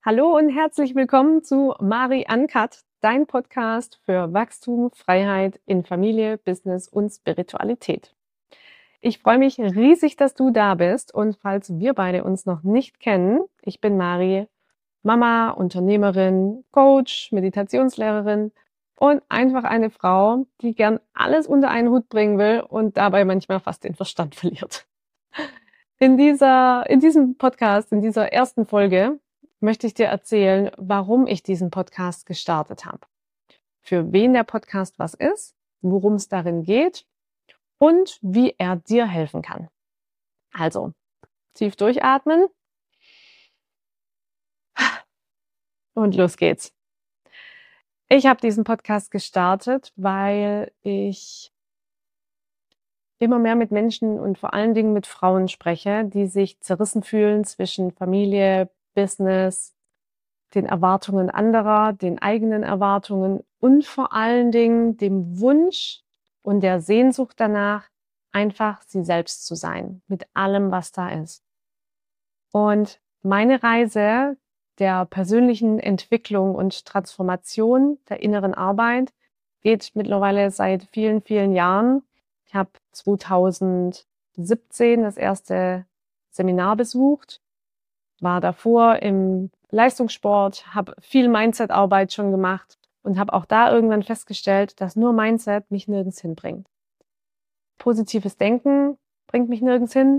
Hallo und herzlich willkommen zu Mari Uncut, dein Podcast für Wachstum, Freiheit in Familie, Business und Spiritualität. Ich freue mich riesig, dass du da bist und falls wir beide uns noch nicht kennen, ich bin Mari, Mama, Unternehmerin, Coach, Meditationslehrerin und einfach eine Frau, die gern alles unter einen Hut bringen will und dabei manchmal fast den Verstand verliert. In diesem Podcast, in dieser ersten Folge, möchte ich dir erzählen, warum ich diesen Podcast gestartet habe. Für wen der Podcast was ist, worum es darin geht und wie er dir helfen kann. Also, tief durchatmen und los geht's. Ich habe diesen Podcast gestartet, weil ich immer mehr mit Menschen und vor allen Dingen mit Frauen spreche, die sich zerrissen fühlen zwischen Familie, Business, den Erwartungen anderer, den eigenen Erwartungen und vor allen Dingen dem Wunsch und der Sehnsucht danach, einfach sie selbst zu sein, mit allem, was da ist. Und meine Reise der persönlichen Entwicklung und Transformation der inneren Arbeit geht mittlerweile seit vielen, vielen Jahren. Ich habe 2017 das erste Seminar besucht, war davor im Leistungssport, habe viel Mindset-Arbeit schon gemacht und habe auch da irgendwann festgestellt, dass nur Mindset mich nirgends hinbringt. Positives Denken bringt mich nirgends hin.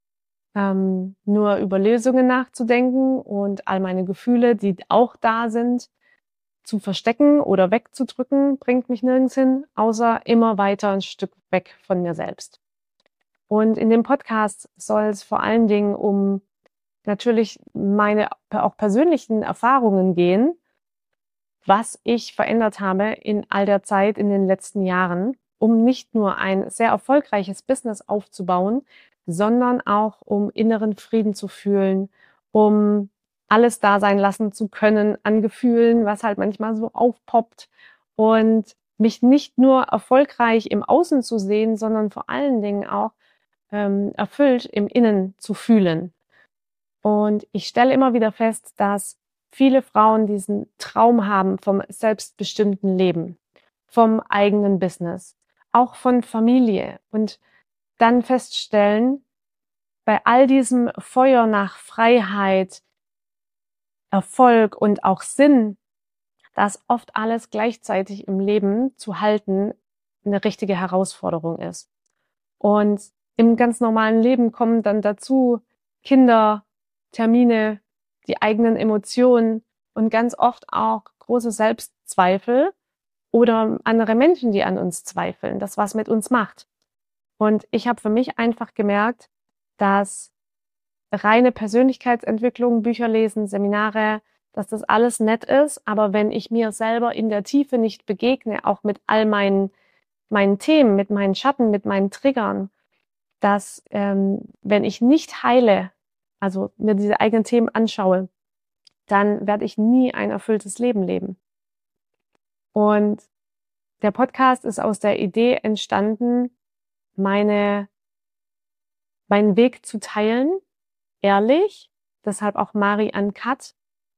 Nur über Lösungen nachzudenken und all meine Gefühle, die auch da sind, zu verstecken oder wegzudrücken, bringt mich nirgends hin, außer immer weiter ein Stück weg von mir selbst. Und in dem Podcast soll es vor allen Dingen um natürlich meine auch persönlichen Erfahrungen gehen, was ich verändert habe in all der Zeit in den letzten Jahren, um nicht nur ein sehr erfolgreiches Business aufzubauen, sondern auch um inneren Frieden zu fühlen, um alles da sein lassen zu können an Gefühlen, was halt manchmal so aufpoppt und mich nicht nur erfolgreich im Außen zu sehen, sondern vor allen Dingen auch erfüllt im Innen zu fühlen. Und ich stelle immer wieder fest, dass viele Frauen diesen Traum haben vom selbstbestimmten Leben, vom eigenen Business, auch von Familie und dann feststellen, bei all diesem Feuer nach Freiheit, Erfolg und auch Sinn, dass oft alles gleichzeitig im Leben zu halten eine richtige Herausforderung ist. Und im ganz normalen Leben kommen dann dazu Kinder, Termine, die eigenen Emotionen und ganz oft auch große Selbstzweifel oder andere Menschen, die an uns zweifeln, das was mit uns macht. Und ich habe für mich einfach gemerkt, dass reine Persönlichkeitsentwicklung, Bücher lesen, Seminare, dass das alles nett ist, aber wenn ich mir selber in der Tiefe nicht begegne, auch mit all meinen Themen, mit meinen Schatten, mit meinen Triggern, dass wenn ich nicht heile, also mir diese eigenen Themen anschaue, dann werde ich nie ein erfülltes Leben leben. Und der Podcast ist aus der Idee entstanden, meinen Weg zu teilen, ehrlich, deshalb auch Mari Uncut.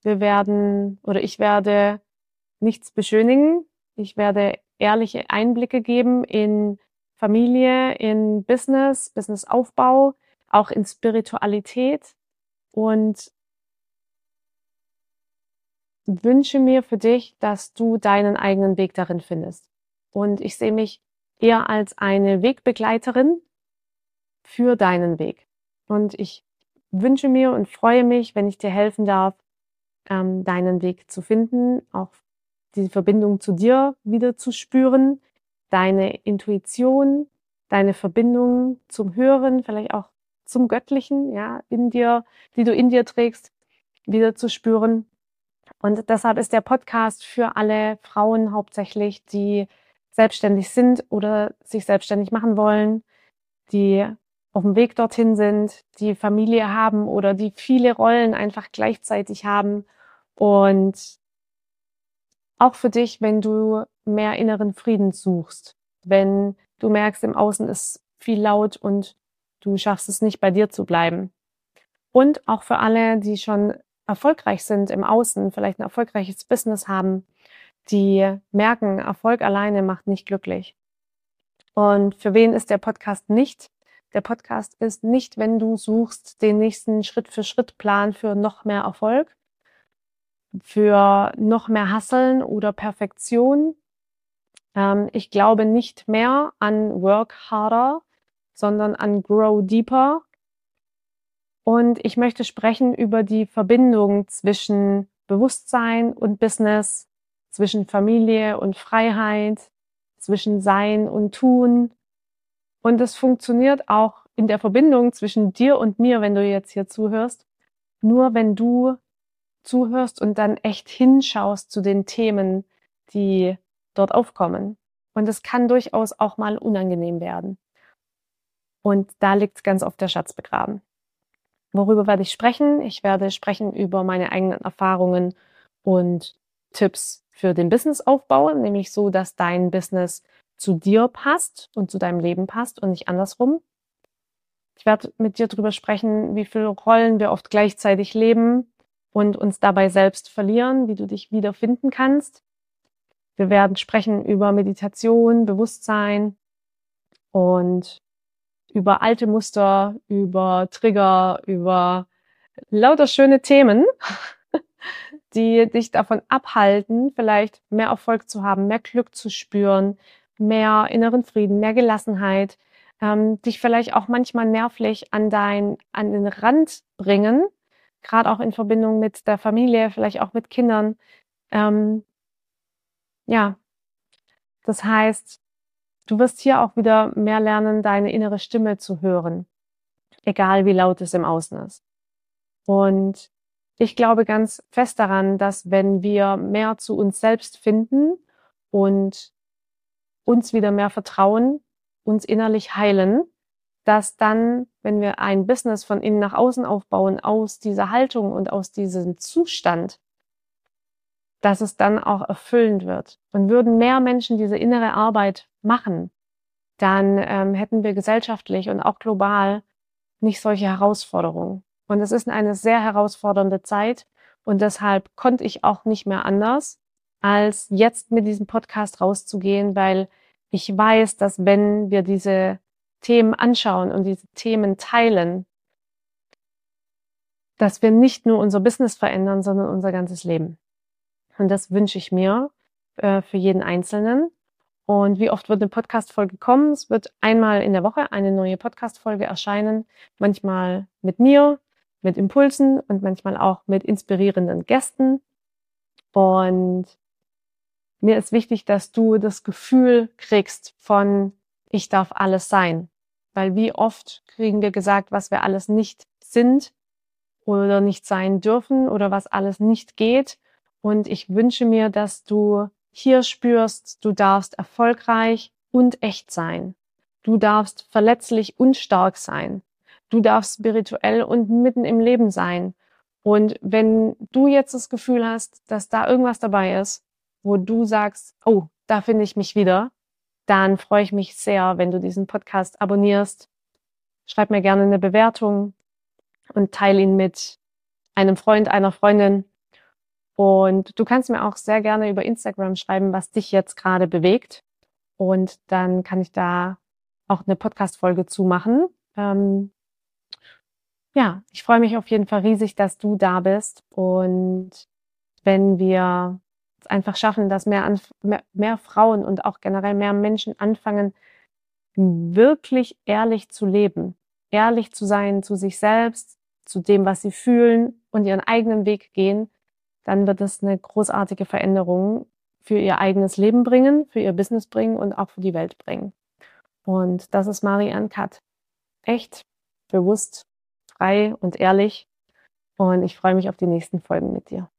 Ich werde nichts beschönigen, ich werde ehrliche Einblicke geben in Familie, in Business, Businessaufbau, auch in Spiritualität und wünsche mir für dich, dass du deinen eigenen Weg darin findest. Und ich sehe mich eher als eine Wegbegleiterin für deinen Weg. Und ich wünsche mir und freue mich, wenn ich dir helfen darf, deinen Weg zu finden, auch die Verbindung zu dir wieder zu spüren, deine Intuition, deine Verbindung zum Höheren, vielleicht auch zum Göttlichen, ja, in dir, die du in dir trägst, wieder zu spüren. Und deshalb ist der Podcast für alle Frauen hauptsächlich, die selbstständig sind oder sich selbstständig machen wollen, die auf dem Weg dorthin sind, die Familie haben oder die viele Rollen einfach gleichzeitig haben. Und auch für dich, wenn du mehr inneren Frieden suchst, wenn du merkst, im Außen ist viel laut und du schaffst es nicht, bei dir zu bleiben. Und auch für alle, die schon erfolgreich sind im Außen, vielleicht ein erfolgreiches Business haben, die merken, Erfolg alleine macht nicht glücklich. Und für wen ist der Podcast nicht? Der Podcast ist nicht, wenn du suchst den nächsten Schritt-für-Schritt-Plan für noch mehr Erfolg, für noch mehr Hustlen oder Perfektion. Ich glaube nicht mehr an Work Harder, sondern an Grow Deeper. Und ich möchte sprechen über die Verbindung zwischen Bewusstsein und Business, zwischen Familie und Freiheit, zwischen Sein und Tun. Und es funktioniert auch in der Verbindung zwischen dir und mir, wenn du jetzt hier zuhörst, nur wenn du zuhörst und dann echt hinschaust zu den Themen, die dort aufkommen. Und es kann durchaus auch mal unangenehm werden. Und da liegt ganz oft der Schatz begraben. Worüber werde ich sprechen? Ich werde sprechen über meine eigenen Erfahrungen und Tipps für den Businessaufbau, nämlich so, dass dein Business zu dir passt und zu deinem Leben passt und nicht andersrum. Ich werde mit dir darüber sprechen, wie viele Rollen wir oft gleichzeitig leben und uns dabei selbst verlieren, wie du dich wiederfinden kannst. Wir werden sprechen über Meditation, Bewusstsein und über alte Muster, über Trigger, über lauter schöne Themen, die dich davon abhalten, vielleicht mehr Erfolg zu haben, mehr Glück zu spüren, mehr inneren Frieden, mehr Gelassenheit, dich vielleicht auch manchmal nervlich an den Rand bringen, gerade auch in Verbindung mit der Familie, vielleicht auch mit Kindern. Ja, das heißt, du wirst hier auch wieder mehr lernen, deine innere Stimme zu hören, egal wie laut es im Außen ist. Und ich glaube ganz fest daran, dass wenn wir mehr zu uns selbst finden und uns wieder mehr vertrauen, uns innerlich heilen, dass dann, wenn wir ein Business von innen nach außen aufbauen, aus dieser Haltung und aus diesem Zustand, dass es dann auch erfüllend wird. Und würden mehr Menschen diese innere Arbeit machen, dann hätten wir gesellschaftlich und auch global nicht solche Herausforderungen. Und es ist eine sehr herausfordernde Zeit und deshalb konnte ich auch nicht mehr anders, als jetzt mit diesem Podcast rauszugehen, weil ich weiß, dass wenn wir diese Themen anschauen und diese Themen teilen, dass wir nicht nur unser Business verändern, sondern unser ganzes Leben. Und das wünsche ich mir für jeden Einzelnen. Und wie oft wird eine Podcast-Folge kommen? Es wird einmal in der Woche eine neue Podcast-Folge erscheinen. Manchmal mit mir, mit Impulsen und manchmal auch mit inspirierenden Gästen. Und mir ist wichtig, dass du das Gefühl kriegst von, ich darf alles sein. Weil wie oft kriegen wir gesagt, was wir alles nicht sind oder nicht sein dürfen oder was alles nicht geht. Und ich wünsche mir, dass du hier spürst, du darfst erfolgreich und echt sein. Du darfst verletzlich und stark sein. Du darfst spirituell und mitten im Leben sein. Und wenn du jetzt das Gefühl hast, dass da irgendwas dabei ist, wo du sagst, oh, da finde ich mich wieder, dann freue ich mich sehr, wenn du diesen Podcast abonnierst. Schreib mir gerne eine Bewertung und teile ihn mit einem Freund, einer Freundin. Und du kannst mir auch sehr gerne über Instagram schreiben, was dich jetzt gerade bewegt. Und dann kann ich da auch eine Podcast-Folge zumachen. Ja, ich freue mich auf jeden Fall riesig, dass du da bist. Und wenn wir es einfach schaffen, dass mehr Frauen und auch generell mehr Menschen anfangen, wirklich ehrlich zu leben, ehrlich zu sein zu sich selbst, zu dem, was sie fühlen und ihren eigenen Weg gehen, dann wird es eine großartige Veränderung für ihr eigenes Leben bringen, für ihr Business bringen und auch für die Welt bringen. Und das ist Marie-Anne Katt. Echt, bewusst, frei und ehrlich. Und ich freue mich auf die nächsten Folgen mit dir.